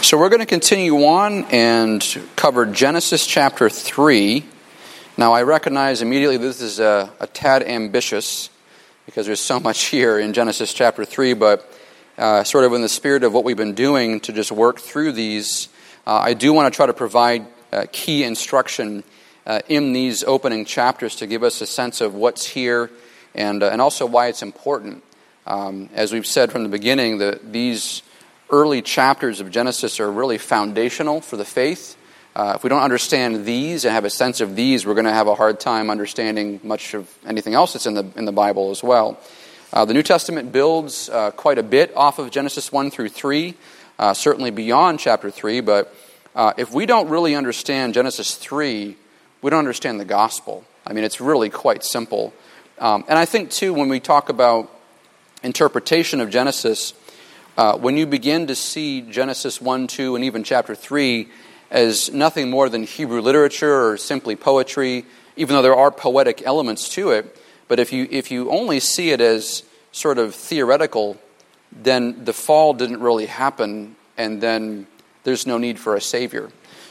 So we're going to continue on and cover Genesis chapter 3. Now I recognize immediately this is a tad ambitious because there's so much here in Genesis chapter 3, but sort of in the spirit of what we've been doing to just work through these, I do want to try to provide key instruction in these opening chapters to give us a sense of what's here and also why it's important. As we've said from the beginning, these early chapters of Genesis are really foundational for the faith. If we don't understand these and have a sense of these, we're going to have a hard time understanding much of anything else that's in the Bible as well. The New Testament builds quite a bit off of Genesis 1 through 3, certainly beyond chapter 3, but if we don't really understand Genesis 3, we don't understand the gospel. I mean, it's really quite simple. And I think, too, when we talk about interpretation of Genesis, when you begin to see Genesis 1, 2, and even chapter 3 as nothing more than Hebrew literature or simply poetry, even though there are poetic elements to it, but if you only see it as sort of theoretical, then the fall didn't really happen, and then there's no need for a Savior.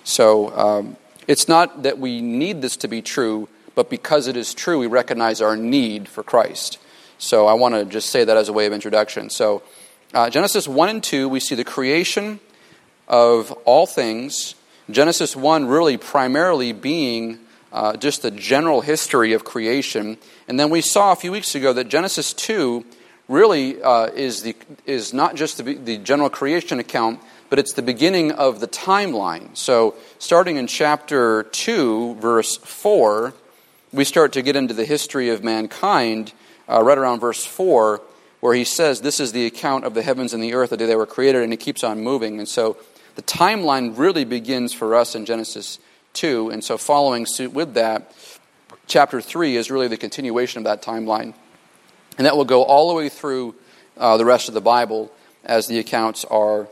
So it's not that we need this to be true, but because it is true, we recognize our need for Christ. So I want to just say that as a way of introduction. So Genesis 1 and 2, we see the creation of all things. Genesis 1 really primarily being just the general history of creation. And then we saw a few weeks ago that Genesis 2 really is not just the general creation account, but it's the beginning of the timeline. So starting in chapter 2, verse 4, we start to get into the history of mankind, right around verse 4, where he says, this is the account of the heavens and the earth, the day they were created, and he keeps on moving. And so the timeline really begins for us in Genesis 2, and so following suit with that, chapter 3 is really the continuation of that timeline. And that will go all the way through the rest of the Bible as the accounts are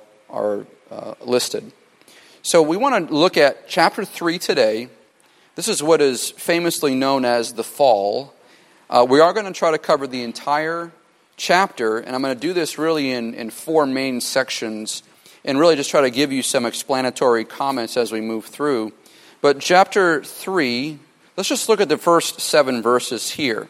listed. So we want to look at chapter 3 today. This is what is famously known as the fall. We are going to try to cover the entire chapter, and I'm going to do this really in four main sections and really just try to give you some explanatory comments as we move through. But chapter 3, let's just look at the first 7 verses here.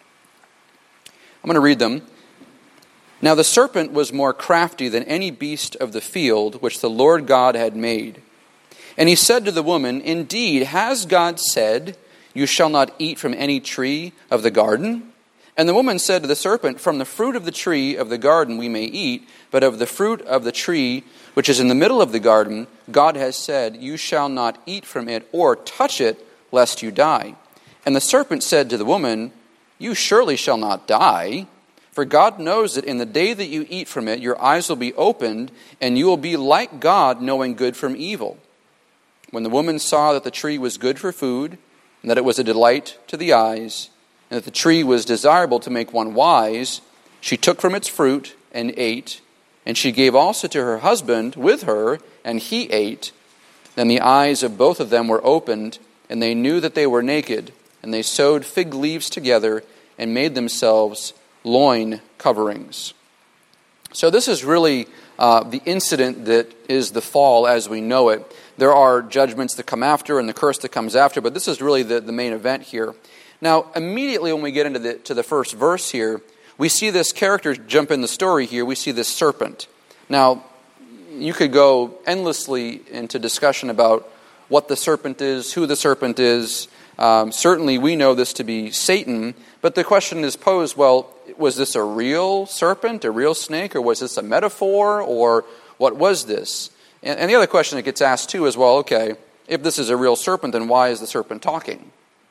I'm going to read them. Now the serpent was more crafty than any beast of the field which the Lord God had made. And he said to the woman, indeed, has God said, you shall not eat from any tree of the garden? And the woman said to the serpent, from the fruit of the tree of the garden we may eat, but of the fruit of the tree which is in the middle of the garden, God has said, you shall not eat from it or touch it, lest you die. And the serpent said to the woman, you surely shall not die, for God knows that in the day that you eat from it, your eyes will be opened, and you will be like God, knowing good from evil. When the woman saw that the tree was good for food, and that it was a delight to the eyes, and that the tree was desirable to make one wise, she took from its fruit and ate, and she gave also to her husband with her, and he ate. Then the eyes of both of them were opened, and they knew that they were naked, and they sewed fig leaves together and made themselves loin coverings. So this is really the incident that is the fall as we know it. There are judgments that come after and the curse that comes after, but this is really the main event here. Now, immediately when we get into the first verse here, we see this character jump in the story here. We see this serpent. Now, you could go endlessly into discussion about what the serpent is, who the serpent is. Certainly we know this to be Satan, but the question is posed, well, was this a real serpent, a real snake, or was this a metaphor, or what was this? And the other question that gets asked too is, well, okay, if this is a real serpent, then why is the serpent talking?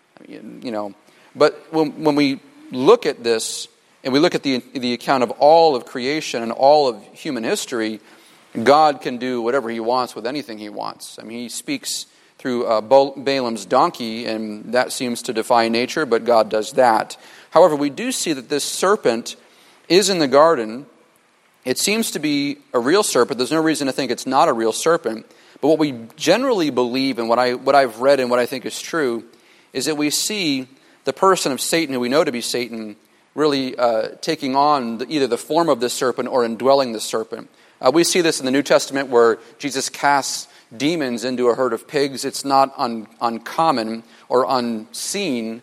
But when we look at this, and we look at the account of all of creation and all of human history, God can do whatever he wants with anything he wants. I mean, he speaks through Balaam's donkey, and that seems to defy nature, but God does that. However, we do see that this serpent is in the garden. It seems to be a real serpent. There's no reason to think it's not a real serpent. But what we generally believe, and what I've read and what I think is true, is that we see the person of Satan, who we know to be Satan, really taking on either the form of this serpent or indwelling the serpent. We see this in the New Testament where Jesus casts demons into a herd of pigs. It's not uncommon or unseen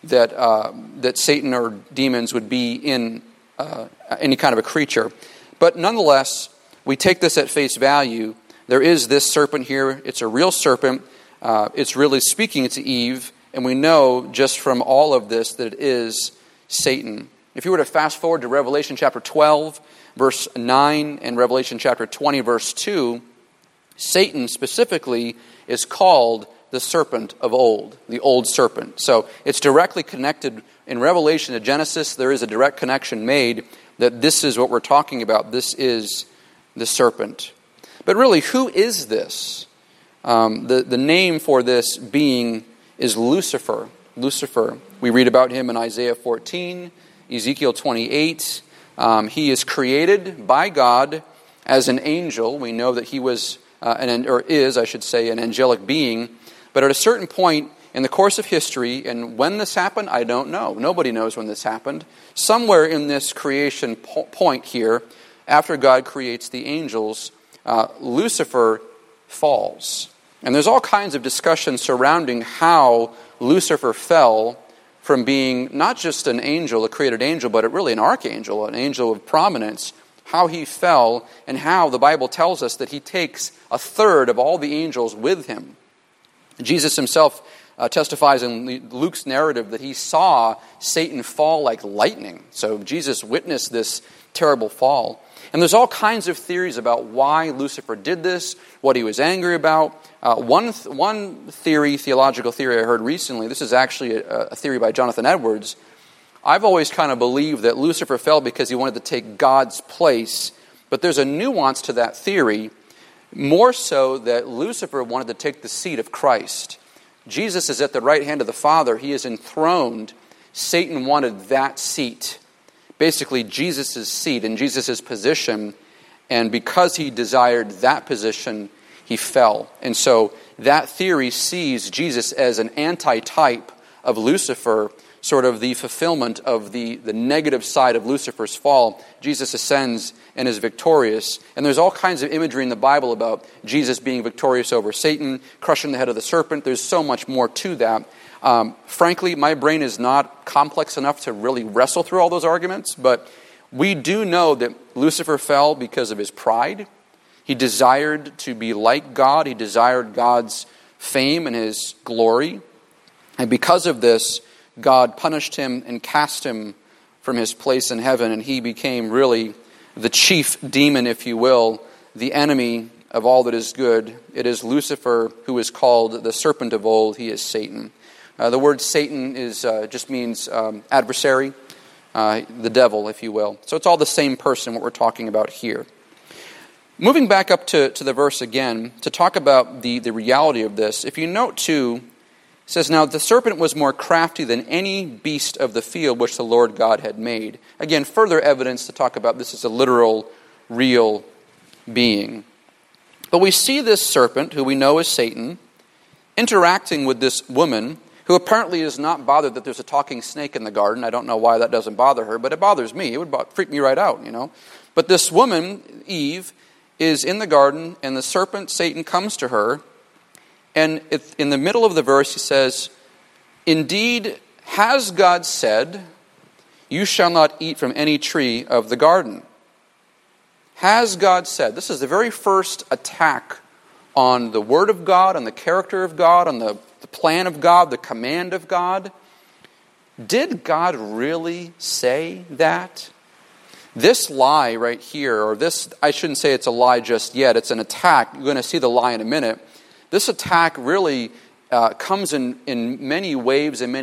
that Satan or demons would be in any kind of a creature. But nonetheless, we take this at face value. There is this serpent here. It's a real serpent. It's really speaking to Eve, and we know just from all of this that it is Satan. If you were to fast forward to Revelation chapter 12, verse 9, and Revelation chapter 20, verse 2, Satan specifically is called the serpent of old, the old serpent. So it's directly connected in Revelation to Genesis. There is a direct connection made that this is what we're talking about. This is the serpent. But really, who is this? The name for this being is Lucifer. Lucifer. We read about him in Isaiah 14, Ezekiel 28. He is created by God as an angel. We know that he was, is, an angelic being. But at a certain point in the course of history, and when this happened, I don't know. Nobody knows when this happened. Somewhere in this creation point here, after God creates the angels, Lucifer falls. And there's all kinds of discussion surrounding how Lucifer fell from being not just an angel, a created angel, but really an archangel, an angel of prominence, how he fell, and how the Bible tells us that he takes a third of all the angels with him. Jesus himself testifies in Luke's narrative that he saw Satan fall like lightning. So Jesus witnessed this terrible fall. And there's all kinds of theories about why Lucifer did this, what he was angry about. One theological theory I heard recently, this is actually a theory by Jonathan Edwards. I've always kind of believed that Lucifer fell because he wanted to take God's place. But there's a nuance to that theory, more so that Lucifer wanted to take the seat of Christ. Jesus is at the right hand of the Father. He is enthroned. Satan wanted that seat. Basically, Jesus' seat and Jesus' position. And because he desired that position, he fell. And so that theory sees Jesus as an anti-type of Lucifer, sort of the fulfillment of the negative side of Lucifer's fall. Jesus ascends and is victorious. And there's all kinds of imagery in the Bible about Jesus being victorious over Satan, crushing the head of the serpent. There's so much more to that. Frankly, my brain is not complex enough to really wrestle through all those arguments, but we do know that Lucifer fell because of his pride. He desired to be like God. He desired God's fame and his glory. And because of this, God punished him and cast him from his place in heaven, and he became really the chief demon, if you will, the enemy of all that is good. It is Lucifer who is called the serpent of old. He is Satan. The word Satan is just means adversary, the devil, if you will. So it's all the same person, what we're talking about here. Moving back up to the verse again, to talk about the reality of this, if you note too, it says, "Now the serpent was more crafty than any beast of the field which the Lord God had made." Again, further evidence to talk about this is a literal, real being. But we see this serpent, who we know is Satan, interacting with this woman, who apparently is not bothered that there's a talking snake in the garden. I don't know why that doesn't bother her, but it bothers me. It would freak me right out, But this woman, Eve, is in the garden, and the serpent, Satan, comes to her. And in the middle of the verse, he says, "Indeed, has God said, 'You shall not eat from any tree of the garden'?" Has God said? This is the very first attack on the Word of God, on the character of God, on the plan of God, the command of God. Did God really say that? This lie right here, or this, I shouldn't say it's a lie just yet, it's an attack. You're going to see the lie in a minute. This attack really comes in many waves and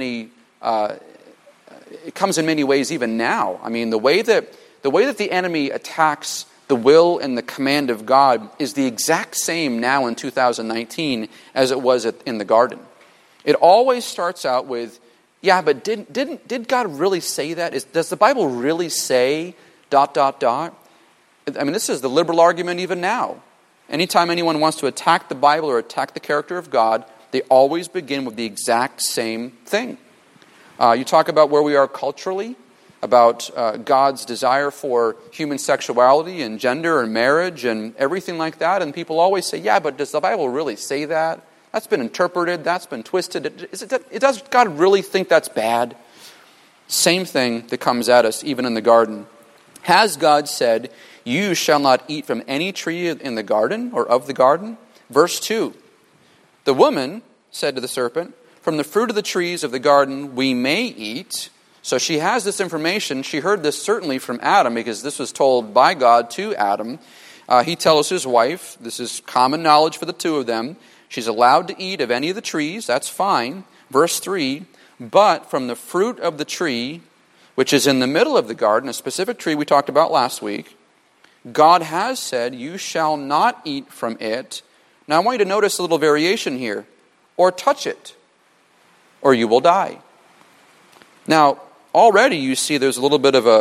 it comes in many ways even now. I mean, the way that the enemy attacks the will and the command of God is the exact same now in 2019 as it was in the garden. It always starts out with, yeah, but did God really say that? Does the Bible really say ... I mean, this is the liberal argument even now. Anytime anyone wants to attack the Bible or attack the character of God, they always begin with the exact same thing. You talk about where we are culturally. about God's desire for human sexuality and gender and marriage and everything like that. And people always say, yeah, but does the Bible really say that? That's been interpreted. That's been twisted. Does God really think that's bad? Same thing that comes at us even in the garden. Has God said, you shall not eat from any tree in the garden or of the garden? Verse 2, the woman said to the serpent, from the fruit of the trees of the garden we may eat. So she has this information. She heard this certainly from Adam because this was told by God to Adam. He tells his wife, this is common knowledge for the two of them, she's allowed to eat of any of the trees, that's fine. Verse 3, but from the fruit of the tree, which is in the middle of the garden, a specific tree we talked about last week, God has said, you shall not eat from it. Now I want you to notice a little variation here. Or touch it, or you will die. Now, already you see there's a little bit of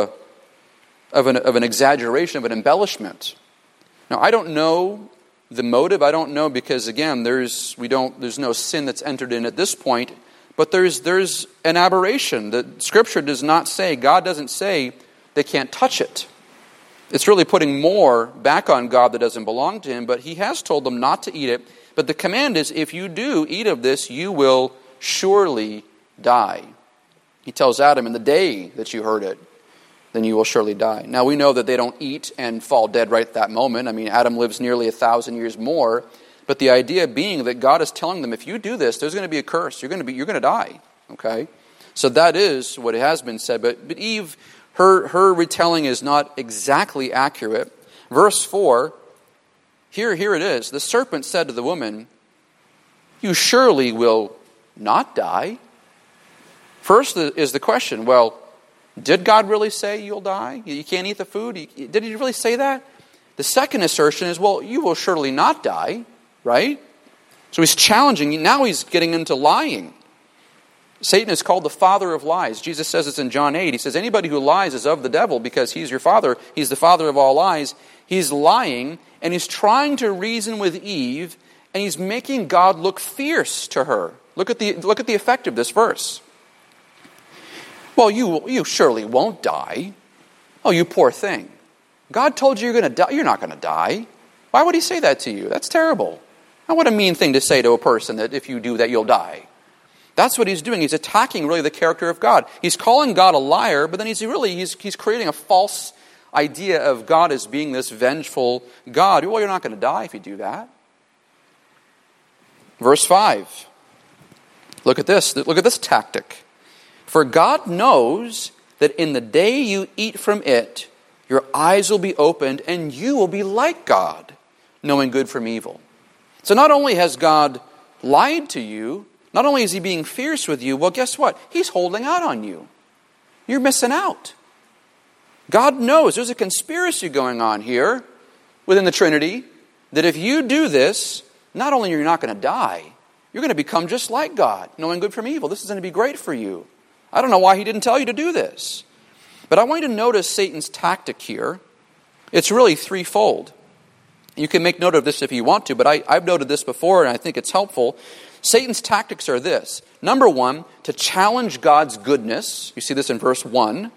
an exaggeration, of an embellishment. Now, I don't know the motive. I don't know because, again, there's no sin that's entered in at this point. But there's an aberration. The Scripture does not say, God doesn't say they can't touch it. It's really putting more back on God that doesn't belong to Him. But He has told them not to eat it. But the command is, if you do eat of this, you will surely die. He tells Adam, in the day that you heard it, then you will surely die. Now we know that they don't eat and fall dead right at that moment. I mean, Adam lives nearly 1,000 years more. But the idea being that God is telling them, if you do this, there's going to be a curse. You're going to die. Okay? So that is what has been said. But Eve, her retelling is not exactly accurate. Verse 4, here it is. The serpent said to the woman, you surely will not die. First is the question, well, did God really say you'll die? You can't eat the food? Did He really say that? The second assertion is, well, you will surely not die, right? So He's challenging. Now He's getting into lying. Satan is called the father of lies. Jesus says this in John 8. He says, anybody who lies is of the devil because he's your father. He's the father of all lies. He's lying, and he's trying to reason with Eve, and he's making God look fierce to her. Look at the effect of this verse. Well, you surely won't die. Oh, you poor thing. God told you you're going to die. You're not going to die. Why would He say that to you? That's terrible. Now, what a mean thing to say to a person, that if you do that, you'll die. That's what He's doing. He's attacking really the character of God. He's calling God a liar, but then he's creating a false idea of God as being this vengeful God. Well, you're not going to die if you do that. Verse 5. Look at this. Look at this tactic. For God knows that in the day you eat from it, your eyes will be opened and you will be like God, knowing good from evil. So not only has God lied to you, not only is He being fierce with you, well, guess what? He's holding out on you. You're missing out. God knows there's a conspiracy going on here within the Trinity that if you do this, not only are you not going to die, you're going to become just like God, knowing good from evil. This is going to be great for you. I don't know why He didn't tell you to do this. But I want you to notice Satan's tactic here. It's really threefold. You can make note of this if you want to, but I've noted this before and I think it's helpful. Satan's tactics are this. Number one, to challenge God's goodness. You see this in verse 1.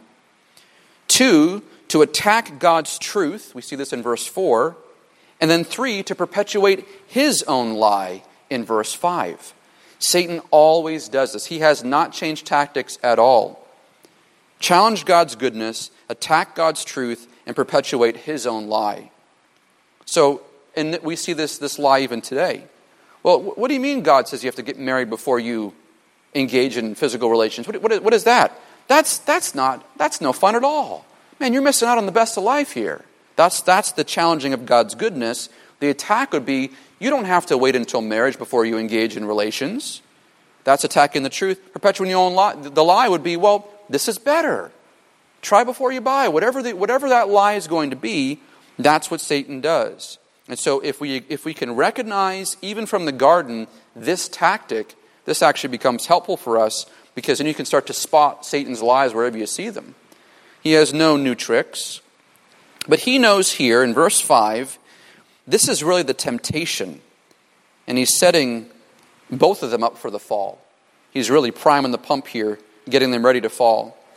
2, to attack God's truth. We see this in verse 4. And then 3, to perpetuate his own lie in verse 5. Satan always does this. He has not changed tactics at all. Challenge God's goodness, attack God's truth, and perpetuate his own lie. So, and we see this lie even today. Well, what do you mean God says you have to get married before you engage in physical relations? What is that? That's no fun at all. Man, you're missing out on the best of life here. That's the challenging of God's goodness. The attack would be, you don't have to wait until marriage before you engage in relations. That's attacking the truth. Perpetuating your own lie. The lie would be, well, this is better. Try before you buy. Whatever that lie is going to be, that's what Satan does. And so if we can recognize, even from the garden, this tactic, this actually becomes helpful for us, because then you can start to spot Satan's lies wherever you see them. He has no new tricks. But he knows here in verse 5, this is really the temptation. And he's setting both of them up for the fall. He's really priming the pump here, getting them ready to fall.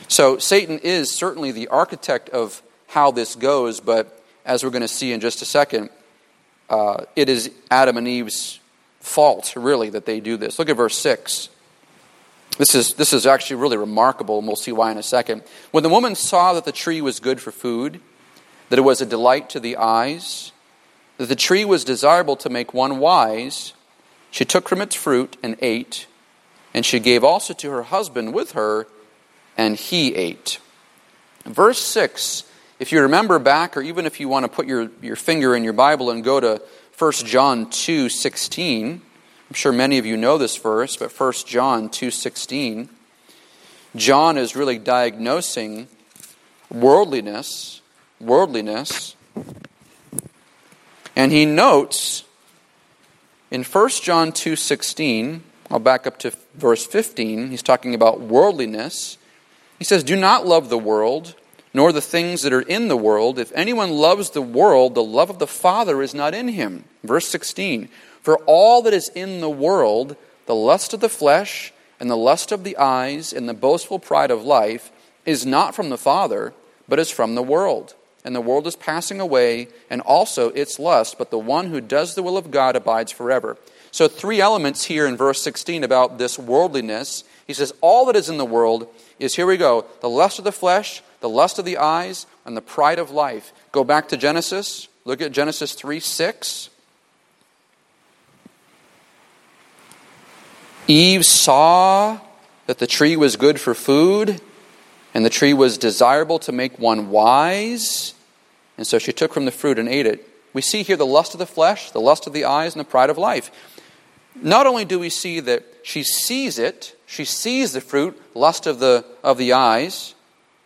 So Satan is certainly the architect of how this goes, but as we're going to see in just a second, it is Adam and Eve's fault, really, that they do this. Look at verse 6. This is actually really remarkable, and we'll see why in a second. When the woman saw that the tree was good for food, that it was a delight to the eyes, that the tree was desirable to make one wise, she took from its fruit and ate, and she gave also to her husband with her, and he ate. Verse 6, if you remember back, or even if you want to put your finger in your Bible and go to 1 John 2:16, I'm sure many of you know this verse, but 1 John 2:16, John is really diagnosing worldliness, and he notes in 1 John 2:16, I'll back up to verse 15, he's talking about worldliness. He says, "Do not love the world, nor the things that are in the world. If anyone loves the world, the love of the Father is not in him." Verse 16, "For all that is in the world, the lust of the flesh, and the lust of the eyes, and the boastful pride of life, is not from the Father, but is from the world. And the world is passing away, and also its lust, but the one who does the will of God abides forever." So 3 elements here in verse 16 about this worldliness. He says all that is in the world is, here we go, the lust of the flesh, the lust of the eyes, and the pride of life. Go back to Genesis. Look at Genesis 3:6. Eve saw that the tree was good for food, and the tree was desirable to make one wise, and so she took from the fruit and ate it. We see here the lust of the flesh, the lust of the eyes, and the pride of life. Not only do we see that she sees it, she sees the fruit, lust of the eyes.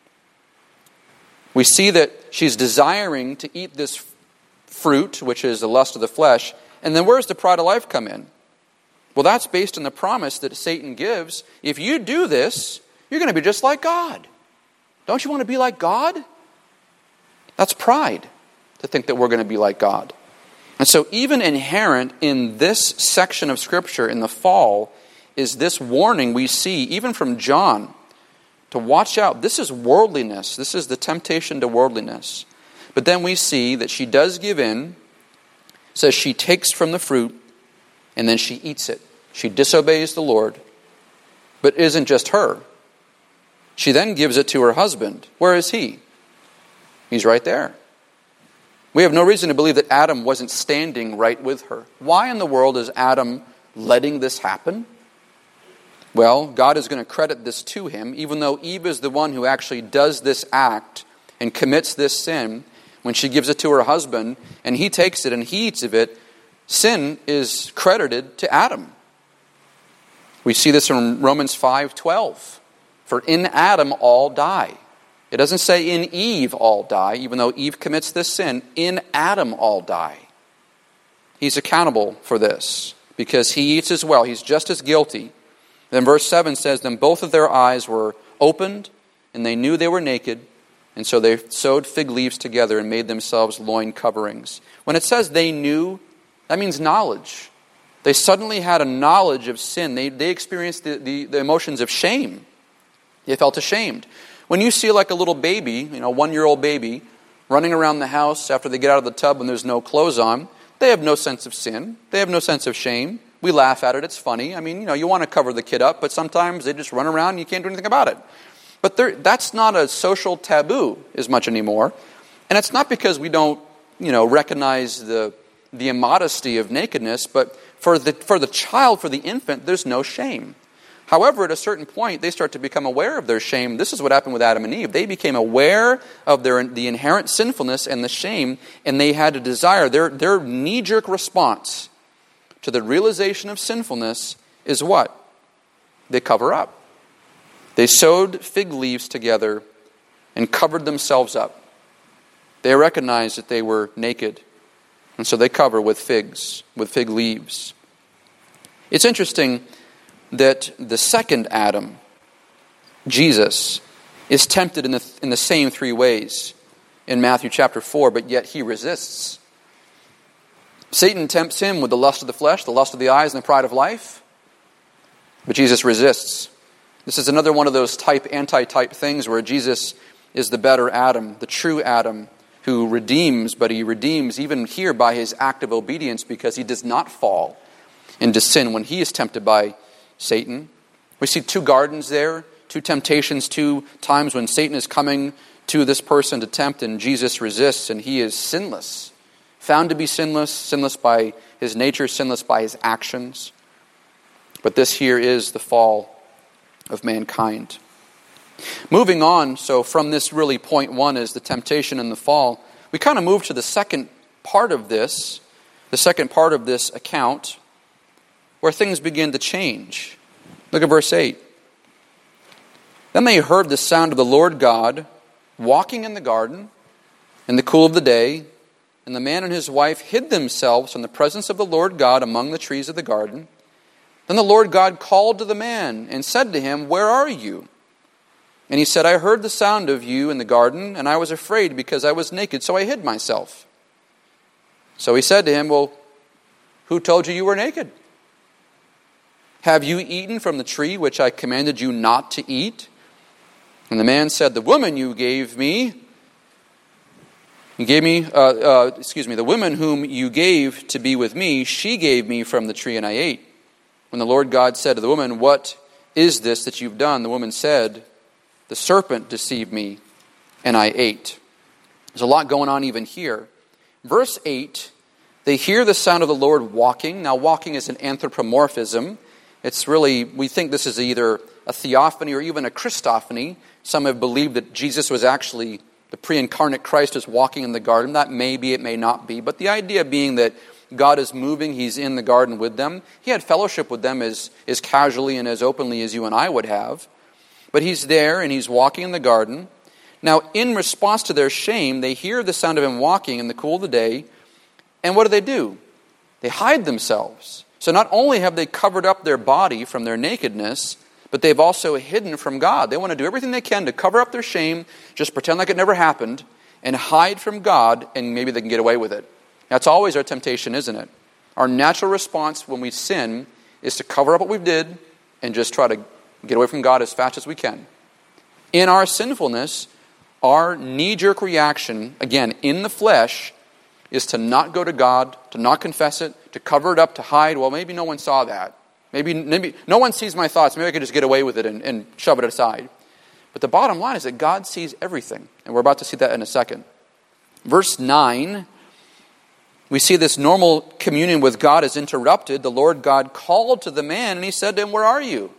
We see that she's desiring to eat this fruit, which is the lust of the flesh. And then where does the pride of life come in? Well, that's based on the promise that Satan gives. If you do this, you're going to be just like God. Don't you want to be like God? That's pride, to think that we're going to be like God. And so even inherent in this section of Scripture in the fall is this warning we see, even from John, to watch out. This is worldliness. This is the temptation to worldliness. But then we see that she does give in, says she takes from the fruit, and then she eats it. She disobeys the Lord. But it isn't just her. She then gives it to her husband. Where is he? He's right there. We have no reason to believe that Adam wasn't standing right with her. Why in the world is Adam letting this happen? Well, God is going to credit this to him, even though Eve is the one who actually does this act and commits this sin. When she gives it to her husband, and he takes it and he eats of it, sin is credited to Adam. We see this in Romans 5:12. For in Adam all die. It doesn't say in Eve all die, even though Eve commits this sin. In Adam all die. He's accountable for this because he eats as well. He's just as guilty. Then verse 7 says, "Then both of their eyes were opened, and they knew they were naked, and so they sewed fig leaves together and made themselves loin coverings." When it says they knew, that means knowledge. They suddenly had a knowledge of sin. They experienced the emotions of shame. They felt ashamed. When you see like a little baby, 1-year-old baby, running around the house after they get out of the tub when there's no clothes on, they have no sense of sin. They have no sense of shame. We laugh at it. It's funny. I mean, you want to cover the kid up, but sometimes they just run around and you can't do anything about it. But that's not a social taboo as much anymore. And it's not because we don't, recognize the immodesty of nakedness, but for the child, for the infant, there's no shame. However, at a certain point, they start to become aware of their shame. This is what happened with Adam and Eve. They became aware of the inherent sinfulness and the shame, and they had a desire. Their knee-jerk response to the realization of sinfulness is what? They cover up. They sewed fig leaves together and covered themselves up. They recognized that they were naked, and so they cover with fig leaves. It's interesting that the second Adam, Jesus, is tempted in the same 3 ways in Matthew chapter 4, but yet he resists. Satan tempts him with the lust of the flesh, the lust of the eyes, and the pride of life, but Jesus resists. This is another one of those anti-type things where Jesus is the better Adam, the true Adam, who redeems, but he redeems even here by his act of obedience because he does not fall into sin when he is tempted by Satan. We see two gardens there, two temptations, two times when Satan is coming to this person to tempt, and Jesus resists, and he is sinless. Found to be sinless, sinless by his nature, sinless by his actions. But this here is the fall of mankind. Moving on, so from this really point one is the temptation and the fall, we kind of move to the second part of this account, where things begin to change. Look at verse 8. Then they heard the sound of the Lord God walking in the garden in the cool of the day, and the man and his wife hid themselves from the presence of the Lord God among the trees of the garden. Then the Lord God called to the man and said to him, "Where are you?" And he said, "I heard the sound of you in the garden, and I was afraid because I was naked, so I hid myself." So he said to him, "Well, who told you you were naked? Have you eaten from the tree which I commanded you not to eat?" And the man said, "The woman the woman whom you gave to be with me, she gave me from the tree and I ate." When the Lord God said to the woman, "What is this that you've done?" the woman said, "The serpent deceived me and I ate." There's a lot going on even here. Verse 8, they hear the sound of the Lord walking. Now walking is an anthropomorphism. It's really, we think this is either a theophany or even a Christophany. Some have believed that Jesus was actually the pre-incarnate Christ was walking in the garden. That may be, it may not be. But the idea being that God is moving, he's in the garden with them. He had fellowship with them as casually and as openly as you and I would have. But he's there and he's walking in the garden. Now, in response to their shame, they hear the sound of him walking in the cool of the day. And what do? They hide themselves. So not only have they covered up their body from their nakedness, but they've also hidden from God. They want to do everything they can to cover up their shame, just pretend like it never happened, and hide from God, and maybe they can get away with it. That's always our temptation, isn't it? Our natural response when we sin is to cover up what we did and just try to get away from God as fast as we can. In our sinfulness, our knee-jerk reaction, again, in the flesh, is to not go to God, to not confess it, to cover it up, to hide. Well, maybe no one saw that. Maybe no one sees my thoughts. Maybe I could just get away with it and shove it aside. But the bottom line is that God sees everything. And we're about to see that in a second. Verse 9, we see this normal communion with God is interrupted. The Lord God called to the man and he said to him, "Where are you?"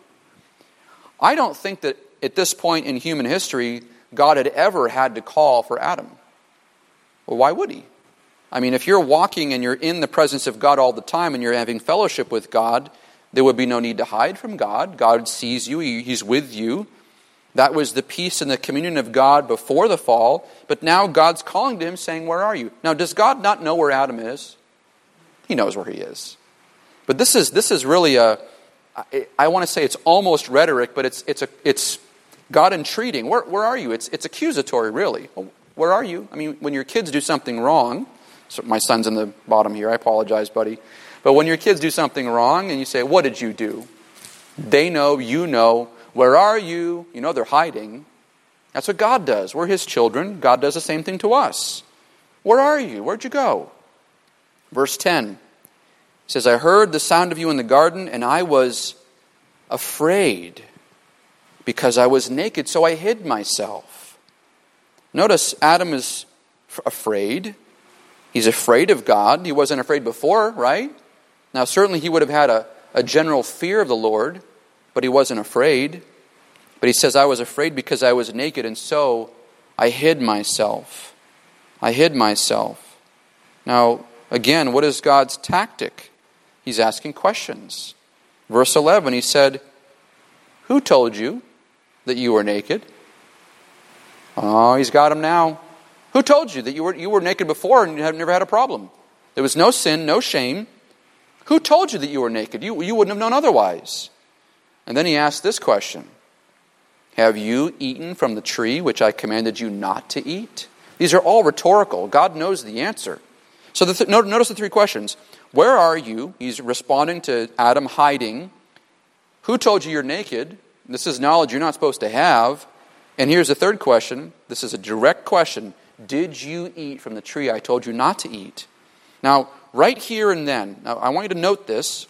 I don't think that at this point in human history, God had ever had to call for Adam. Well, why would he? I mean, if you're walking and you're in the presence of God all the time and you're having fellowship with God, there would be no need to hide from God. God sees you. He's with you. That was the peace and the communion of God before the fall. But now God's calling to him saying, "Where are you?" Now, does God not know where Adam is? He knows where he is. But this is really I want to say it's almost rhetoric, but it's God entreating. Where are you? It's accusatory, really. Well, where are you? I mean, when your kids do something wrong, so my son's in the bottom here. I apologize, buddy. But when your kids do something wrong and you say, "What did you do?" They know, you know. Where are you? You know they're hiding. That's what God does. We're his children. God does the same thing to us. Where are you? Where'd you go? Verse 10 says, "I heard the sound of you in the garden, and I was afraid because I was naked, so I hid myself." Notice Adam is afraid. He's afraid of God. He wasn't afraid before, right? Now, certainly he would have had a general fear of the Lord, but he wasn't afraid. But he says, "I was afraid because I was naked, and so I hid myself." I hid myself. Now, again, what is God's tactic? He's asking questions. Verse 11, he said, "Who told you that you were naked?" Oh, he's got him now. Who told you that you were naked before and you have never had a problem? There was no sin, no shame. Who told you that you were naked? You wouldn't have known otherwise. And then he asked this question. "Have you eaten from the tree which I commanded you not to eat?" These are all rhetorical. God knows the answer. So notice the three questions. Where are you? He's responding to Adam hiding. Who told you you're naked? This is knowledge you're not supposed to have. And here's the third question. This is a direct question. Did you eat from the tree I told you not to eat? Now, right here and then, now I want you to note this.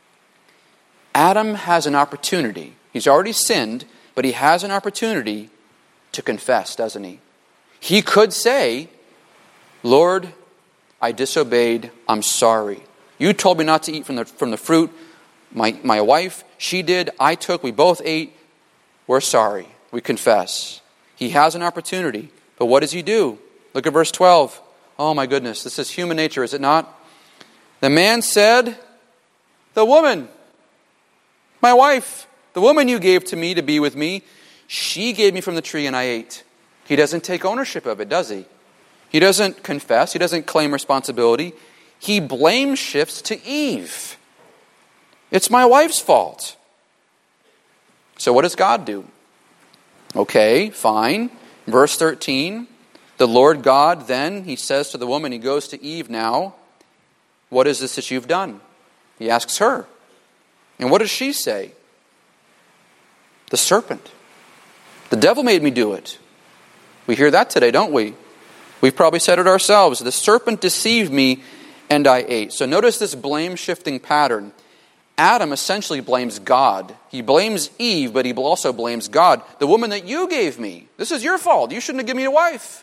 Adam has an opportunity. He's already sinned, but he has an opportunity to confess, doesn't he? He could say, Lord, I disobeyed. I'm sorry. You told me not to eat from the fruit. My wife, she did. I took. We both ate. We're sorry. We confess. He has an opportunity. But what does he do? Look at verse 12. Oh my goodness. This is human nature, is it not? The man said, the woman, my wife, the woman you gave to me to be with me, she gave me from the tree and I ate. He doesn't take ownership of it, does he? He doesn't confess. He doesn't claim responsibility. He blame shifts to Eve. It's my wife's fault. So what does God do? Okay, fine. Verse 13, the Lord God then, he says to the woman, he goes to Eve now, what is this that you've done? He asks her. And what does she say? The serpent. The devil made me do it. We hear that today, don't we? We've probably said it ourselves. The serpent deceived me and I ate. So notice this blame-shifting pattern. Adam essentially blames God. He blames Eve, but he also blames God. The woman that you gave me, this is your fault. You shouldn't have given me a wife.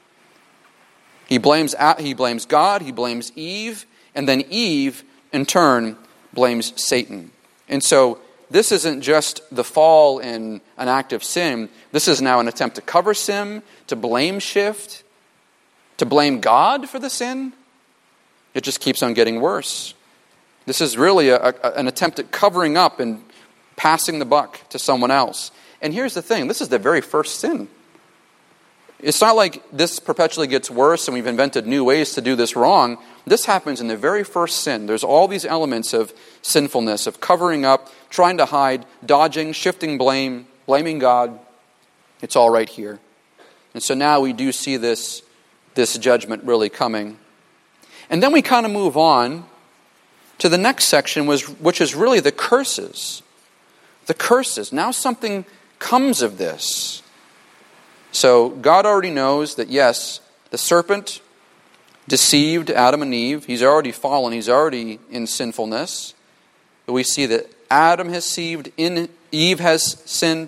He blames God, he blames Eve, and then Eve, in turn, blames Satan. And so this isn't just the fall in an act of sin. This is now an attempt to cover sin, to blame shift, to blame God for the sin. It just keeps on getting worse. This is really an attempt at covering up and passing the buck to someone else. And here's the thing. This is the very first sin. It's not like this perpetually gets worse and we've invented new ways to do this wrong. This happens in the very first sin. There's all these elements of sinfulness, of covering up, trying to hide, dodging, shifting blame, blaming God. It's all right here. And so now we do see this judgment really coming. And then we kind of move on to the next section, which is really the curses. The curses. Now something comes of this. So God already knows that, yes, the serpent deceived Adam and Eve. He's already fallen. He's already in sinfulness. But we see that Adam has deceived, Eve has sinned.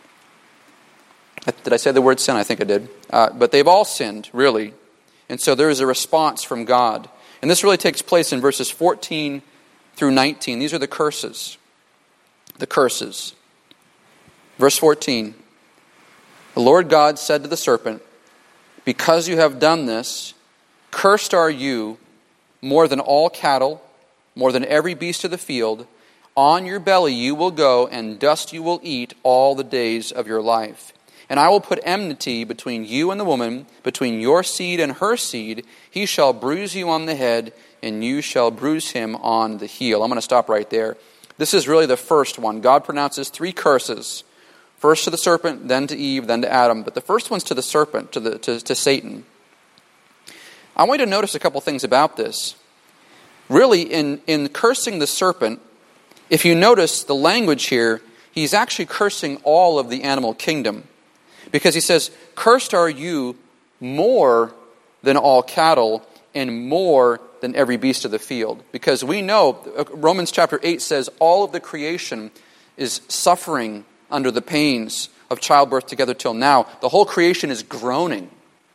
Did I say the word sin? I think I did. But they've all sinned, really. And so there is a response from God. And this really takes place in verses 14 through 19. These are the curses. The curses. Verse 14. The Lord God said to the serpent, because you have done this, cursed are you more than all cattle, more than every beast of the field. On your belly you will go, and dust you will eat all the days of your life. And I will put enmity between you and the woman, between your seed and her seed. He shall bruise you on the head, and you shall bruise him on the heel. I'm going to stop right there. This is really the first one. God pronounces 3 curses. First to the serpent, then to Eve, then to Adam. But the first one's to the serpent, to Satan. I want you to notice a couple things about this. Really, in cursing the serpent, if you notice the language here, he's actually cursing all of the animal kingdom. Because he says, cursed are you more than all cattle and more than every beast of the field. Because we know, Romans chapter 8 says, all of the creation is suffering under the pains of childbirth together till now. The whole creation is groaning.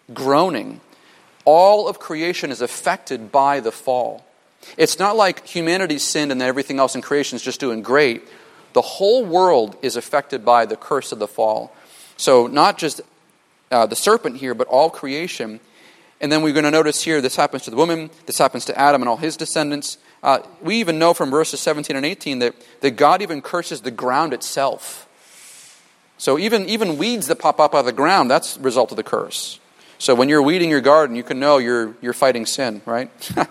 All of creation is affected by the fall. It's not like humanity sinned and then everything else in creation is just doing great. The whole world is affected by the curse of the fall. So not just the serpent here, but all creation. And then we're going to notice here, this happens to the woman, this happens to Adam and all his descendants. We even know from verses 17 and 18 that God even curses the ground itself. So even weeds that pop up out of the ground, that's the result of the curse. So when you're weeding your garden, you can know you're fighting sin, right?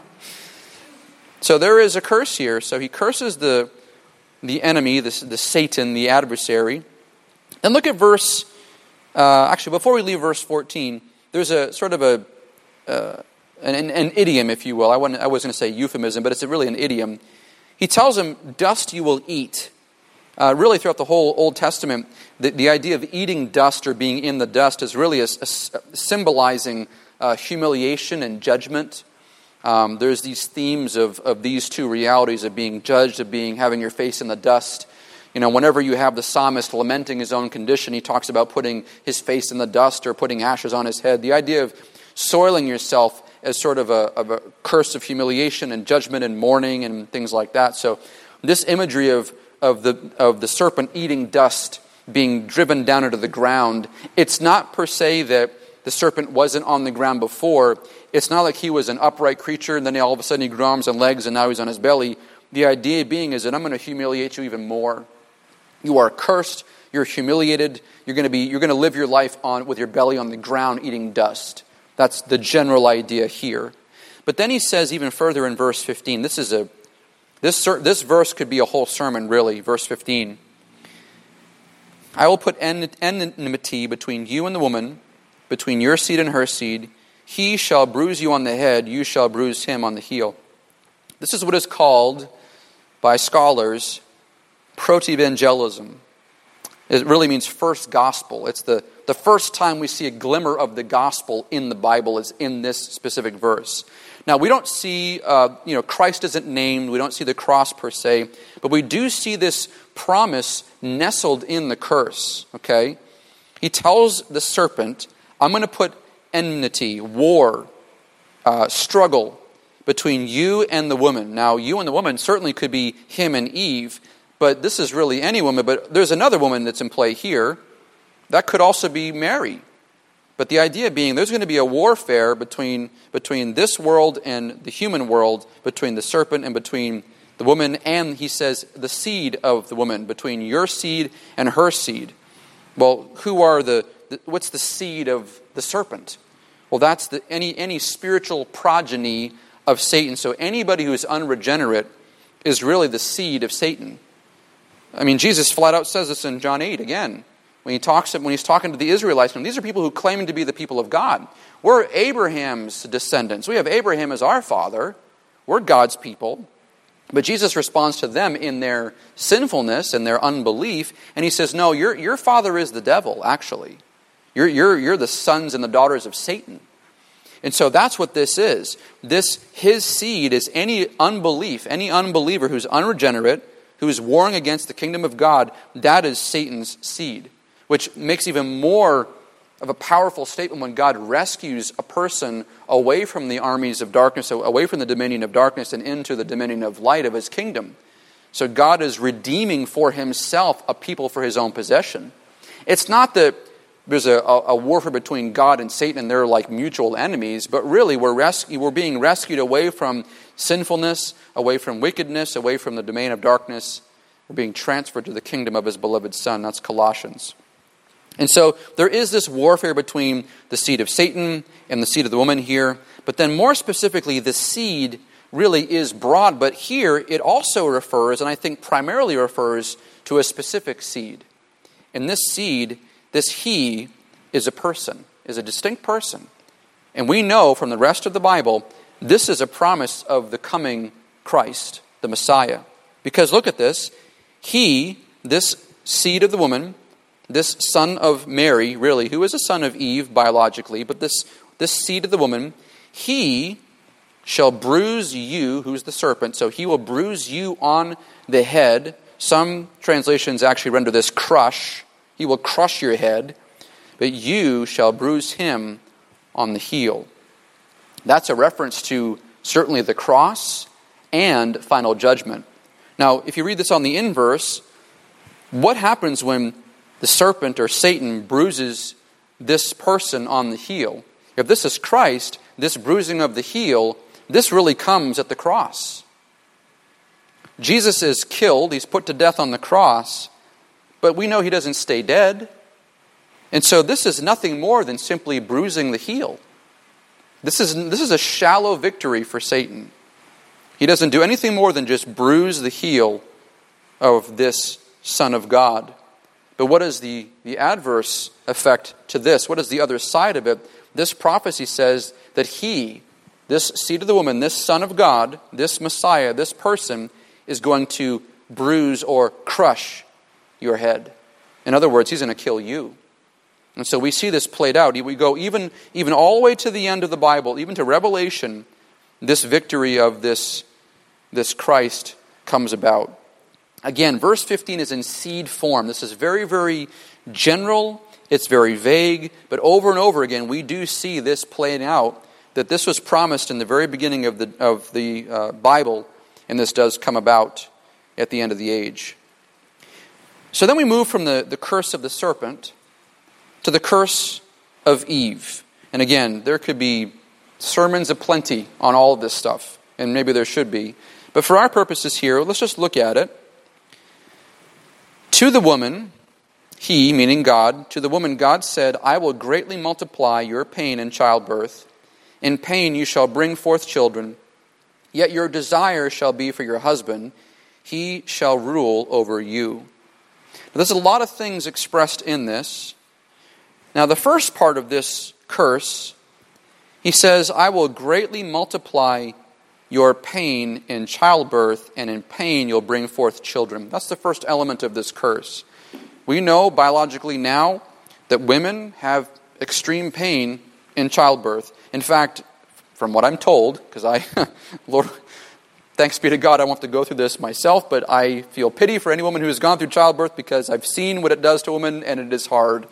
So there is a curse here. So he curses the enemy, the Satan, the adversary. And look at verse, actually before we leave verse 14, there's a sort of an idiom, if you will. I was going to say euphemism, but it's really an idiom. He tells him, dust you will eat. Really, throughout the whole Old Testament, the idea of eating dust or being in the dust is really symbolizing humiliation and judgment. There's these themes of these two realities of being judged, of having your face in the dust. Whenever you have the psalmist lamenting his own condition, he talks about putting his face in the dust or putting ashes on his head. The idea of soiling yourself as sort of a curse of humiliation and judgment and mourning and things like that. So this imagery of the serpent eating dust, being driven down into the ground, it's not per se that the serpent wasn't on the ground before. It's not like he was an upright creature and then all of a sudden he grew arms and legs and now he's on his belly. The idea being is that I'm going to humiliate you even more. You are cursed. You're humiliated. You're going to live your life with your belly on the ground eating dust. That's the general idea here. But then he says even further in verse 15. This verse could be a whole sermon, really. Verse 15. I will put enmity between you and the woman, between your seed and her seed. He shall bruise you on the head. You shall bruise him on the heel. This is what is called by scholars proto-evangelism. It really means first gospel. It's the first time we see a glimmer of the gospel in the Bible is in this specific verse. Now, we don't see, Christ isn't named. We don't see the cross per se. But we do see this promise nestled in the curse, okay? He tells the serpent, I'm going to put enmity, war, struggle between you and the woman. Now, you and the woman certainly could be him and Eve, but this is really any woman. But there's another woman that's in play here. That could also be Mary. But the idea being there's going to be a warfare between this world and the human world, between the serpent and between the woman, and he says the seed of the woman, between your seed and her seed. Well, what's the seed of the serpent? Well, that's any spiritual progeny of Satan. So anybody who is unregenerate is really the seed of Satan. I mean, Jesus flat out says this in John 8 again. When he's talking to the Israelites, these are people who claim to be the people of God. We're Abraham's descendants. We have Abraham as our father. We're God's people. But Jesus responds to them in their sinfulness and their unbelief, and he says, no, your father is the devil, actually. You're the sons and the daughters of Satan. And so that's what this is. His seed is any unbeliever who's unregenerate, who is warring against the kingdom of God, that is Satan's seed. Which makes even more of a powerful statement when God rescues a person away from the armies of darkness, away from the dominion of darkness and into the dominion of light of his kingdom. So God is redeeming for himself a people for his own possession. It's not that there's a warfare between God and Satan and they're like mutual enemies, but really we're being rescued away from sinfulness, away from wickedness, away from the domain of darkness. We're being transferred to the kingdom of his beloved Son. That's Colossians. And so there is this warfare between the seed of Satan and the seed of the woman here. But then more specifically, the seed really is broad. But here it also refers, and I think primarily refers, to a specific seed. And this seed, this he, is a person, is a distinct person. And we know from the rest of the Bible, this is a promise of the coming Christ, the Messiah. Because look at this. He, this seed of the woman, this son of Mary, really, who is a son of Eve biologically, but this seed of the woman, he shall bruise you, who's the serpent, so he will bruise you on the head. Some translations actually render this crush. He will crush your head, but you shall bruise him on the heel. That's a reference to certainly the cross and final judgment. Now, if you read this on the inverse, what happens when the serpent or Satan bruises this person on the heel? If this is Christ, this bruising of the heel, this really comes at the cross. Jesus is killed, he's put to death on the cross, but we know he doesn't stay dead. And so this is nothing more than simply bruising the heel. This is a shallow victory for Satan. He doesn't do anything more than just bruise the heel of this Son of God. But what is the adverse effect to this? What is the other side of it? This prophecy says that he, this seed of the woman, this Son of God, this Messiah, this person, is going to bruise or crush your head. In other words, he's going to kill you. And so we see this played out. We go even all the way to the end of the Bible, even to Revelation, this victory of this Christ comes about. Again, verse 15 is in seed form. This is very, very general. It's very vague. But over and over again, we do see this playing out, that this was promised in the very beginning of the Bible, and this does come about at the end of the age. So then we move from the curse of the serpent to the curse of Eve. And again, there could be sermons aplenty on all of this stuff, and maybe there should be. But for our purposes here, let's just look at it. To the woman, he, meaning God, to the woman God said, I will greatly multiply your pain in childbirth. In pain you shall bring forth children. Yet your desire shall be for your husband. He shall rule over you. Now, there's a lot of things expressed in this. Now, the first part of this curse, he says, I will greatly multiply your pain in childbirth, and in pain you'll bring forth children. That's the first element of this curse. We know biologically now that women have extreme pain in childbirth. In fact, from what I'm told, because Lord, thanks be to God, I won't have to go through this myself, but I feel pity for any woman who has gone through childbirth because I've seen what it does to women, and it is hard.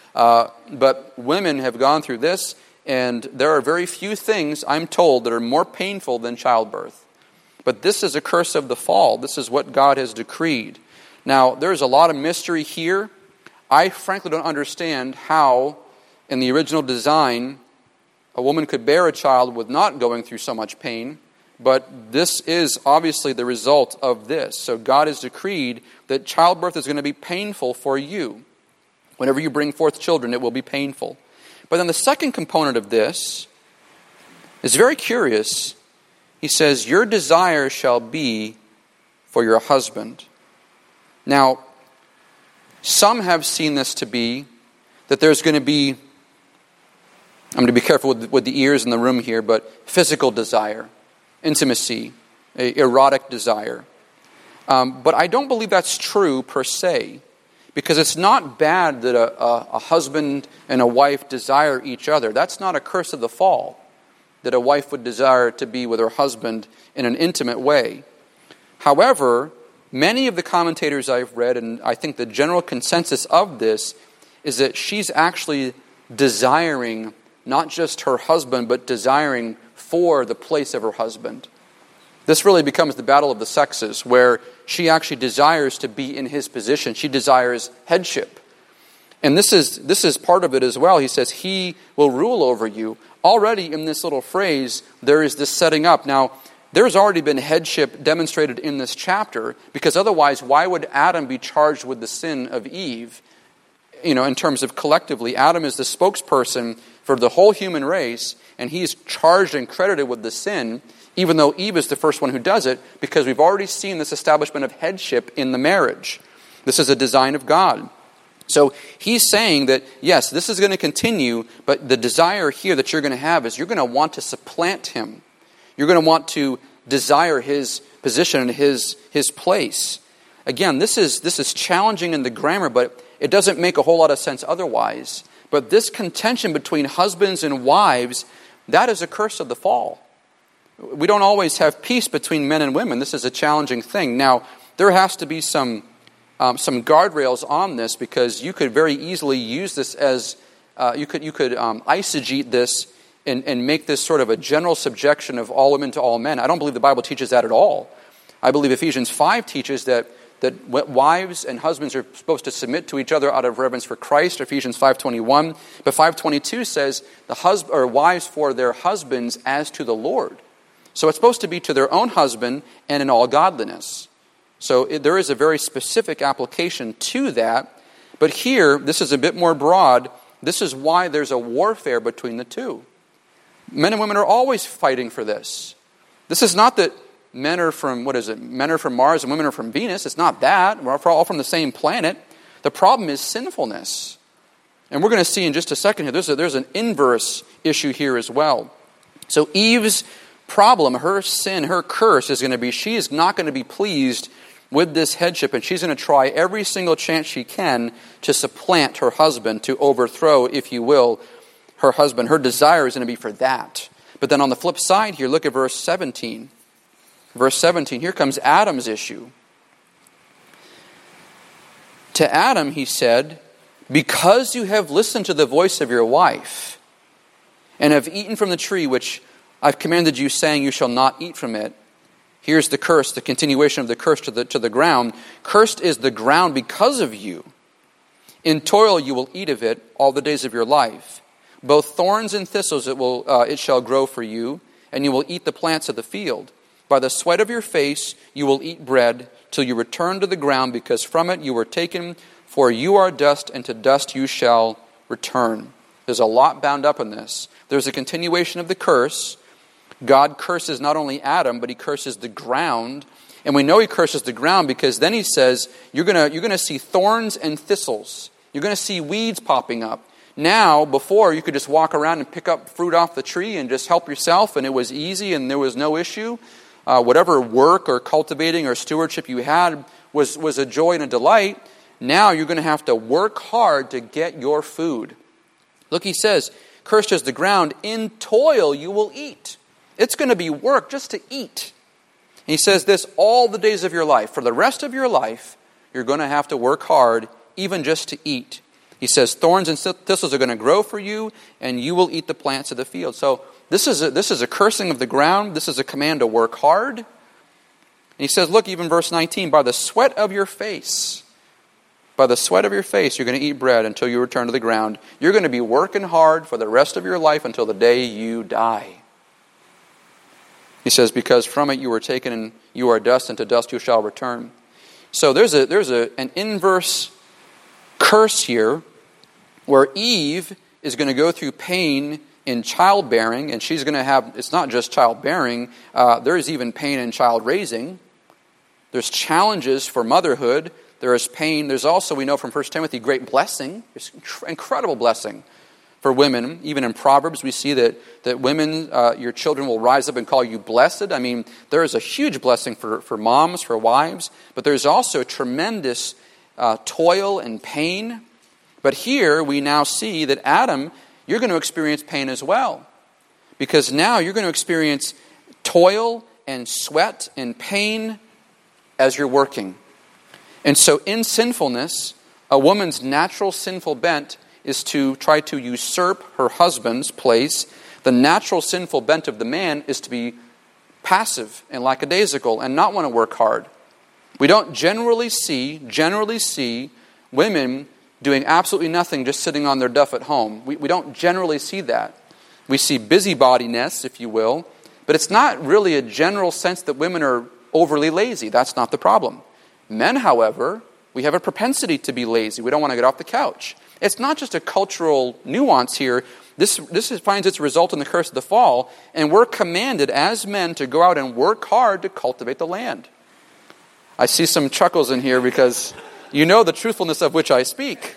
But women have gone through this, and there are very few things, I'm told, that are more painful than childbirth. But this is a curse of the fall. This is what God has decreed. Now, there's a lot of mystery here. I frankly don't understand how, in the original design, a woman could bear a child with not going through so much pain. But this is obviously the result of this. So God has decreed that childbirth is going to be painful for you. Whenever you bring forth children, it will be painful. But then the second component of this is very curious. He says, your desire shall be for your husband. Now, some have seen this to be that there's going to be, I'm going to be careful with the ears in the room here, but physical desire, intimacy, erotic desire. But I don't believe that's true per se. Because it's not bad that a husband and a wife desire each other. That's not a curse of the fall, that a wife would desire to be with her husband in an intimate way. However, many of the commentators I've read, and I think the general consensus of this, is that she's actually desiring not just her husband, but desiring for the place of her husband. This really becomes the battle of the sexes, where she actually desires to be in his position. She desires headship. And this is part of it as well. He says, he will rule over you. Already in this little phrase, there is this setting up. Now, there's already been headship demonstrated in this chapter, because otherwise, why would Adam be charged with the sin of Eve? In terms of collectively, Adam is the spokesperson for the whole human race, and he's charged and credited with the sin, even though Eve is the first one who does it, because we've already seen this establishment of headship in the marriage. This is a design of God. So he's saying that, yes, this is going to continue, but the desire here that you're going to have is you're going to want to supplant him. You're going to want to desire his position and his place. Again, this is challenging in the grammar, but it doesn't make a whole lot of sense otherwise. But this contention between husbands and wives, that is a curse of the fall. We don't always have peace between men and women. This is a challenging thing. Now, there has to be some guardrails on this, because you could very easily use this as you could eisegete this and make this sort of a general subjection of all women to all men. I don't believe the Bible teaches that at all. I believe Ephesians 5 teaches that wives and husbands are supposed to submit to each other out of reverence for Christ, Ephesians 5:21. But 5:22 says wives for their husbands as to the Lord. So it's supposed to be to their own husband and in all godliness. So there is a very specific application to that. But here, this is a bit more broad. This is why there's a warfare between the two. Men and women are always fighting for this. This is not that men are from Mars and women are from Venus. It's not that. We're all from the same planet. The problem is sinfulness. And we're going to see in just a second here, there's an inverse issue here as well. So Eve's problem, her sin, her curse is going to be, she is not going to be pleased with this headship, and she's going to try every single chance she can to supplant her husband, to overthrow, if you will, her husband. Her desire is going to be for that. But then on the flip side here, look at verse 17. Verse 17, here comes Adam's issue. To Adam, he said, because you have listened to the voice of your wife, and have eaten from the tree which I've commanded you, saying you shall not eat from it. Here's the curse, the continuation of the curse to the ground. Cursed is the ground because of you. In toil you will eat of it all the days of your life. Both thorns and thistles it shall grow for you, and you will eat the plants of the field. By the sweat of your face you will eat bread, till you return to the ground, because from it you were taken, for you are dust, and to dust you shall return. There's a lot bound up in this. There's a continuation of the curse. God curses not only Adam, but he curses the ground. And we know he curses the ground because then he says, you're going to see thorns and thistles. You're going to see weeds popping up. Now, before, you could just walk around and pick up fruit off the tree and just help yourself, and it was easy and there was no issue. Whatever work or cultivating or stewardship you had was a joy and a delight. Now you're going to have to work hard to get your food. Look, he says, cursed is the ground, in toil you will eat. It's going to be work just to eat. He says this all the days of your life. For the rest of your life, you're going to have to work hard even just to eat. He says thorns and thistles are going to grow for you, and you will eat the plants of the field. So this is a cursing of the ground. This is a command to work hard. And he says, look, even verse 19, by the sweat of your face, you're going to eat bread until you return to the ground. You're going to be working hard for the rest of your life until the day you die. He says, because from it you were taken, and you are dust, and to dust you shall return. So there's an inverse curse here, where Eve is going to go through pain in childbearing, and she's going to have, it's not just childbearing, there is even pain in child raising. There's challenges for motherhood. There is pain. There's also, we know from 1 Timothy, great blessing. There's incredible blessing for women. Even in Proverbs, we see that women, your children will rise up and call you blessed. I mean, there is a huge blessing for moms, for wives, but there's also tremendous toil and pain. But here we now see that Adam, you're going to experience pain as well. Because now you're going to experience toil and sweat and pain as you're working. And so in sinfulness, a woman's natural sinful bent is to try to usurp her husband's place. The natural sinful bent of the man is to be passive and lackadaisical and not want to work hard. We don't generally see women doing absolutely nothing, just sitting on their duff at home. We don't generally see that. We see busybodiness, if you will, but it's not really a general sense that women are overly lazy. That's not the problem. Men, however, we have a propensity to be lazy. We don't want to get off the couch. It's not just a cultural nuance here. This finds its result in the curse of the fall, and we're commanded as men to go out and work hard to cultivate the land. I see some chuckles in here because you know the truthfulness of which I speak.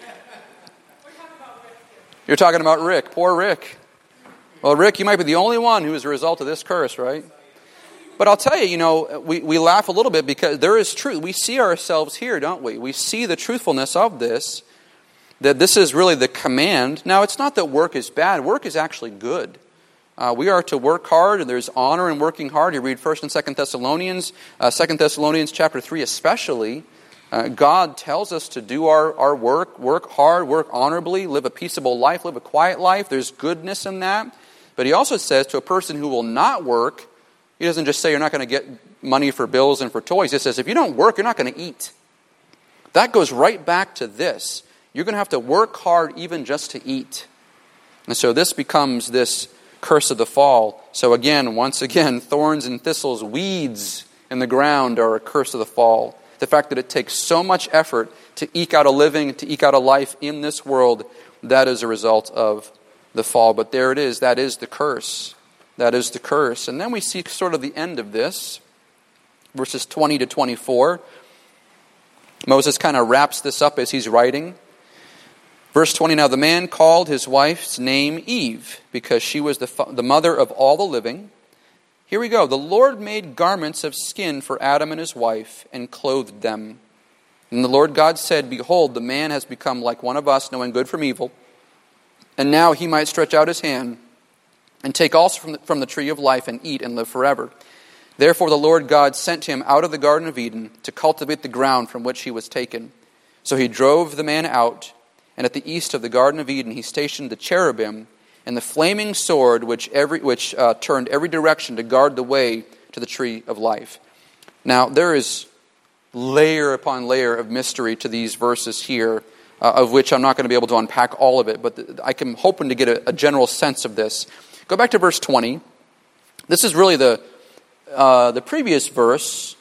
You're talking about Rick. Poor Rick. Well, Rick, you might be the only one who is a result of this curse, right? But I'll tell you, we laugh a little bit because there is truth. We see ourselves here, don't we? We see the truthfulness of this, that this is really the command. Now, it's not that work is bad. Work is actually good. We are to work hard, and there's honor in working hard. You read 1 and 2 Thessalonians, 2 Thessalonians chapter 3 especially. God tells us to do our work hard, work honorably, live a peaceable life, live a quiet life. There's goodness in that. But he also says to a person who will not work, he doesn't just say you're not going to get money for bills and for toys. He says if you don't work, you're not going to eat. That goes right back to this. You're going to have to work hard even just to eat. And so this becomes this curse of the fall. So once again, thorns and thistles, weeds in the ground are a curse of the fall. The fact that it takes so much effort to eke out a living, to eke out a life in this world, that is a result of the fall. But there it is. That is the curse. That is the curse. And then we see sort of the end of this. Verses 20 to 24. Moses kind of wraps this up as he's writing. Verse 20, now the man called his wife's name Eve, because she was the mother of all the living. Here we go. The Lord made garments of skin for Adam and his wife and clothed them. And the Lord God said, Behold, the man has become like one of us, knowing good from evil. And now he might stretch out his hand and take also from the tree of life and eat and live forever. Therefore the Lord God sent him out of the Garden of Eden to cultivate the ground from which he was taken. So he drove the man out, and at the east of the Garden of Eden he stationed the cherubim and the flaming sword which turned every direction to guard the way to the tree of life. Now there is layer upon layer of mystery to these verses here, of which I'm not going to be able to unpack all of it, but I'm hoping to get a general sense of this. Go back to verse 20. This is really the previous verse.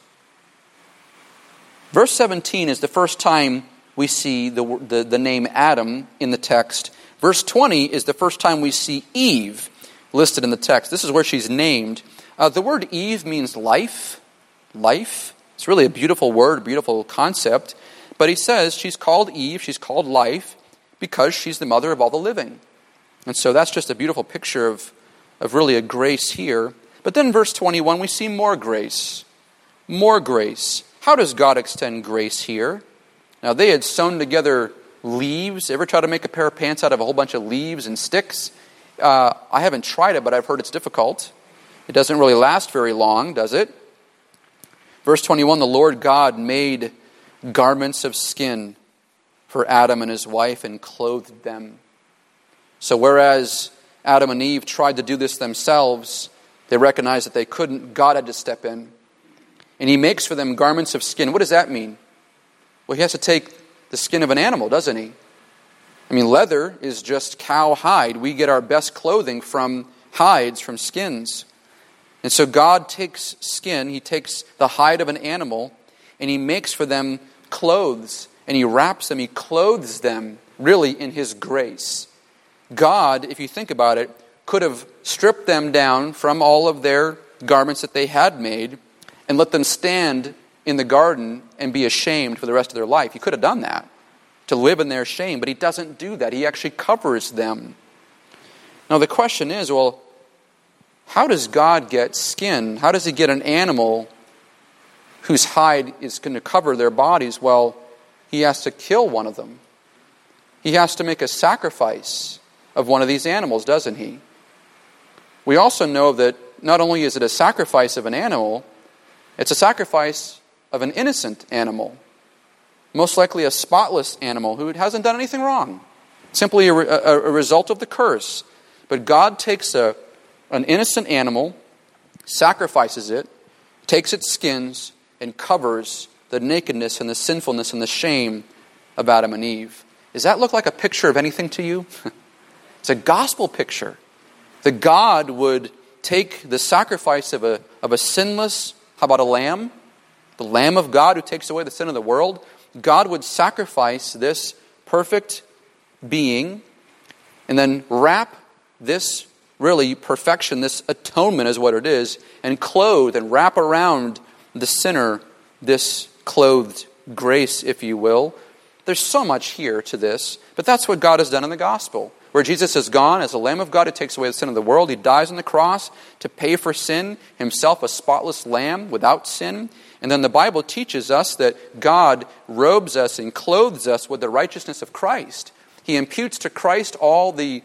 Verse 17 is the first time we see the name Adam in the text. Verse 20 is the first time we see Eve listed in the text. This is where she's named. The word Eve means life. Life. It's really a beautiful word, a beautiful concept. But he says she's called Eve, she's called life, because she's the mother of all the living. And so that's just a beautiful picture of really a grace here. But then in verse 21, we see more grace. More grace. How does God extend grace here? Now, they had sewn together leaves. Ever try to make a pair of pants out of a whole bunch of leaves and sticks? I haven't tried it, but I've heard it's difficult. It doesn't really last very long, does it? Verse 21, the Lord God made garments of skin for Adam and his wife and clothed them. So whereas Adam and Eve tried to do this themselves, they recognized that they couldn't. God had to step in. And he makes for them garments of skin. What does that mean? Well, he has to take the skin of an animal, doesn't he? I mean, leather is just cow hide. We get our best clothing from hides, from skins. And so God takes skin, he takes the hide of an animal, and he makes for them clothes. And he wraps them, he clothes them, really in his grace. God, if you think about it, could have stripped them down from all of their garments that they had made and let them stand in the garden and be ashamed for the rest of their life. He could have done that, to live in their shame, but he doesn't do that. He actually covers them. Now the question is, well, how does God get skin? How does he get an animal whose hide is going to cover their bodies? Well, he has to kill one of them. He has to make a sacrifice of one of these animals, doesn't he? We also know that not only is it a sacrifice of an animal, it's a sacrifice of an innocent animal. Most likely a spotless animal who hasn't done anything wrong. Simply a result of the curse. But God takes an innocent animal, sacrifices it, takes its skins, and covers the nakedness and the sinfulness and the shame of Adam and Eve. Does that look like a picture of anything to you? It's a gospel picture. That God would take the sacrifice of a sinless, how about a lamb? The Lamb of God who takes away the sin of the world. God would sacrifice this perfect being and then wrap this really perfection, this atonement is what it is, and clothe and wrap around the sinner this clothed grace, if you will. There's so much here to this, but that's what God has done in the gospel. Where Jesus has gone as the Lamb of God who takes away the sin of the world. He dies on the cross to pay for sin, himself a spotless lamb without sin. And then the Bible teaches us that God robes us and clothes us with the righteousness of Christ. He imputes to Christ all the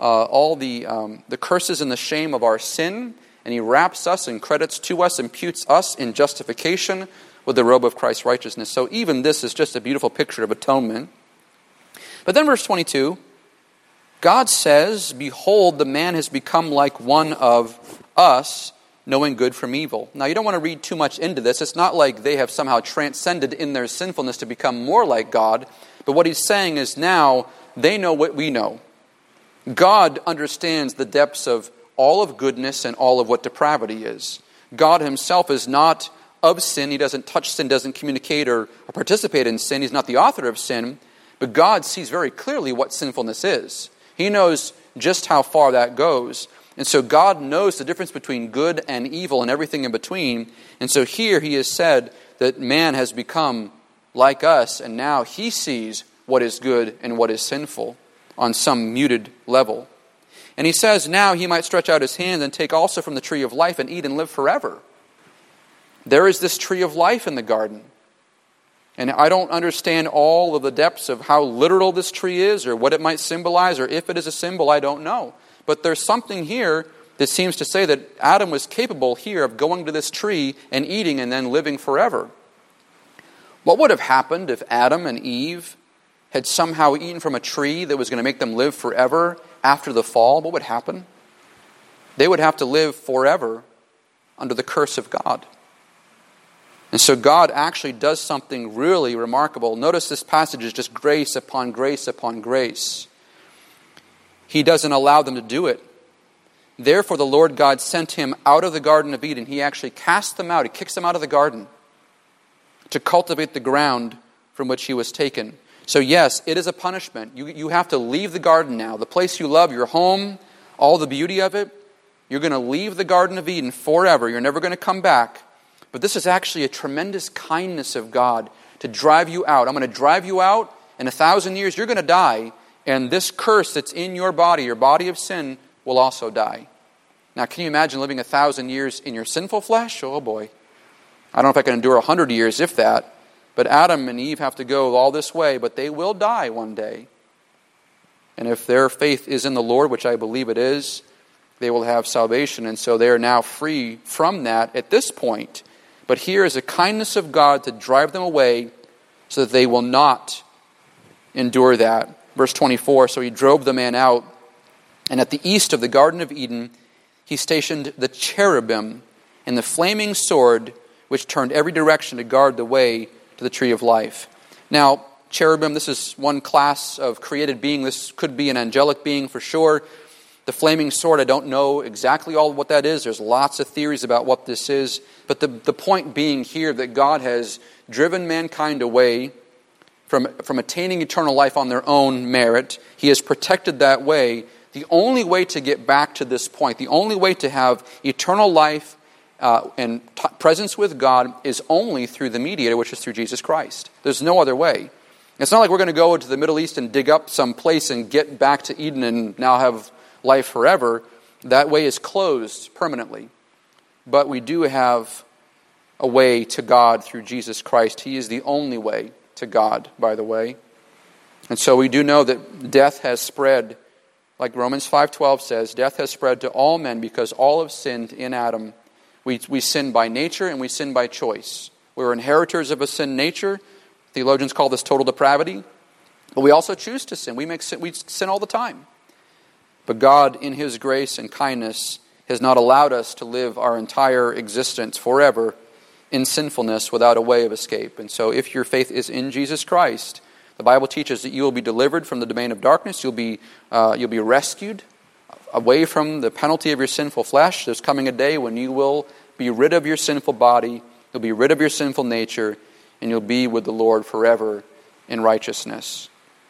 curses and the shame of our sin, and he wraps us and credits to us, imputes us in justification with the robe of Christ's righteousness. So even this is just a beautiful picture of atonement. But then verse 22, God says, Behold, the man has become like one of us, knowing good from evil. Now, you don't want to read too much into this. It's not like they have somehow transcended in their sinfulness to become more like God. But what he's saying is now they know what we know. God understands the depths of all of goodness and all of what depravity is. God himself is not of sin. He doesn't touch sin, doesn't communicate or participate in sin. He's not the author of sin. But God sees very clearly what sinfulness is. He knows just how far that goes. And so God knows the difference between good and evil and everything in between. And so here he has said that man has become like us, and now he sees what is good and what is sinful on some muted level. And he says now he might stretch out his hand and take also from the tree of life and eat and live forever. There is this tree of life in the garden. And I don't understand all of the depths of how literal this tree is or what it might symbolize or if it is a symbol, I don't know. But there's something here that seems to say that Adam was capable here of going to this tree and eating and then living forever. What would have happened if Adam and Eve had somehow eaten from a tree that was going to make them live forever after the fall? What would happen? They would have to live forever under the curse of God. And so God actually does something really remarkable. Notice this passage is just grace upon grace upon grace. He doesn't allow them to do it. Therefore the Lord God sent him out of the Garden of Eden. He actually cast them out. He kicks them out of the garden to cultivate the ground from which he was taken. So yes, it is a punishment. You have to leave the garden now. The place you love, your home, all the beauty of it. You're going to leave the Garden of Eden forever. You're never going to come back. But this is actually a tremendous kindness of God to drive you out. I'm going to drive you out. In 1,000 years, you're going to die. And this curse that's in your body of sin, will also die. Now, can you imagine living 1,000 years in your sinful flesh? Oh boy. I don't know if I can endure 100 years, if that. But Adam and Eve have to go all this way, but they will die one day. And if their faith is in the Lord, which I believe it is, they will have salvation. And so they are now free from that at this point. But here is a kindness of God to drive them away so that they will not endure that. Verse 24, so he drove the man out, and at the east of the Garden of Eden, he stationed the cherubim and the flaming sword, which turned every direction to guard the way to the tree of life. Now, cherubim, this is one class of created being. This could be an angelic being for sure. The flaming sword, I don't know exactly all what that is. There's lots of theories about what this is. But the point being here that God has driven mankind away from attaining eternal life on their own merit. He has protected that way. The only way to get back to this point, the only way to have eternal life and presence with God is only through the mediator, which is through Jesus Christ. There's no other way. It's not like we're going to go to the Middle East and dig up some place and get back to Eden and now have life forever. That way is closed permanently. But we do have a way to God through Jesus Christ. He is the only way to God, by the way. And so we do know that death has spread, like Romans 5:12 says, death has spread to all men because all have sinned in Adam. We sin by nature and we sin by choice. We're inheritors of a sin nature. Theologians call this total depravity. But we also choose to sin. We sin all the time. But God, in His grace and kindness, has not allowed us to live our entire existence forever in sinfulness without a way of escape. And so if your faith is in Jesus Christ, the Bible teaches that you will be delivered from the domain of darkness. You'll be rescued away from the penalty of your sinful flesh. There's coming a day when you will be rid of your sinful body, you'll be rid of your sinful nature, and you'll be with the Lord forever in righteousness.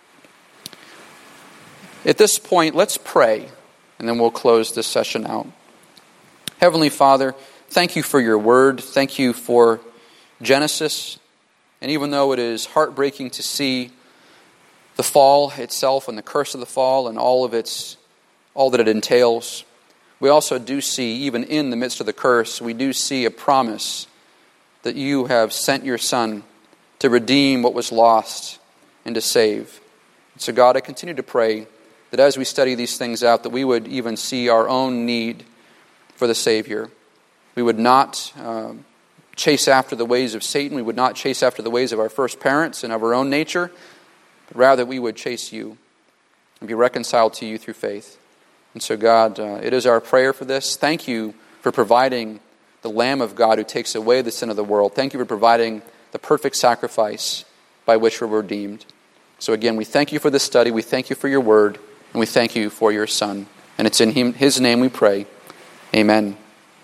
At this point, let's pray, and then we'll close this session out. Heavenly Father, thank you for your word. Thank you for Genesis. And even though it is heartbreaking to see the fall itself and the curse of the fall and all that it entails, we also do see, even in the midst of the curse, we do see a promise that you have sent your Son to redeem what was lost and to save. And so God, I continue to pray that as we study these things out, that we would even see our own need for the Savior. We would not chase after the ways of Satan. We would not chase after the ways of our first parents and of our own nature, but rather we would chase you and be reconciled to you through faith. And so God, it is our prayer for this. Thank you for providing the Lamb of God who takes away the sin of the world. Thank you for providing the perfect sacrifice by which we're redeemed. So again, we thank you for this study. We thank you for your word. And we thank you for your Son. And it's in His name we pray. Amen.